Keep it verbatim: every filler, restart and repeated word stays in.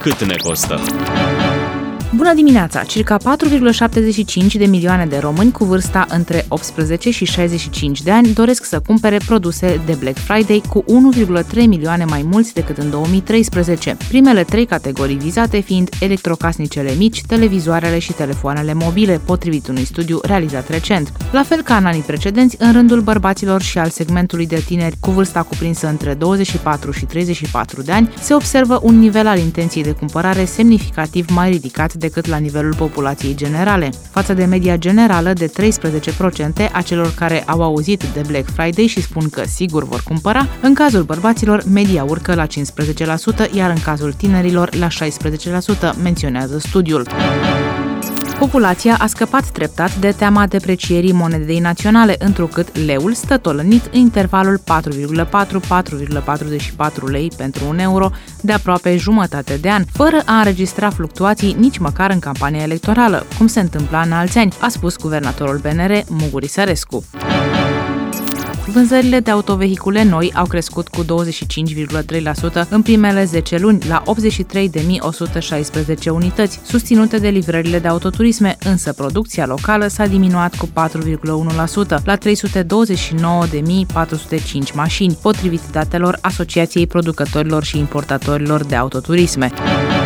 cât ne costă. Bună dimineața! Circa patru virgulă șaptezeci și cinci de milioane de români cu vârsta între optsprezece și șaizeci și cinci de ani doresc să cumpere produse de Black Friday, cu unu virgulă trei milioane mai mulți decât în două mii treisprezece. Primele trei categorii vizate fiind electrocasnicele mici, televizoarele și telefoanele mobile, potrivit unui studiu realizat recent. La fel ca în anii precedenți, în rândul bărbaților și al segmentului de tineri cu vârsta cuprinsă între douăzeci și patru și treizeci și patru de ani, se observă un nivel al intenției de cumpărare semnificativ mai ridicat decât la nivelul populației generale, față de media generală de treisprezece la sută a celor care au auzit de Black Friday și spun că sigur vor cumpăra. În cazul bărbaților, media urcă la cincisprezece la sută, iar în cazul tinerilor la șaisprezece la sută, menționează studiul. Populația a scăpat treptat de teama deprecierii monedei naționale, întrucât leul stă tolănit în intervalul patru virgulă patru - patru virgulă patruzeci și patru lei pentru un euro de aproape jumătate de an, fără a înregistra fluctuații nici măcar în campania electorală, cum se întâmpla în alți ani, a spus guvernatorul B N R, Muguri Sărescu. Vânzările de autovehicule noi au crescut cu douăzeci și cinci virgulă trei la sută în primele zece luni, la optzeci și trei de mii o sută șaisprezece unități, susținute de livrările de autoturisme, însă producția locală s-a diminuat cu patru virgulă unu la sută, la trei sute douăzeci și nouă de mii patru sute cinci mașini, potrivit datelor Asociației Producătorilor și Importatorilor de Autoturisme.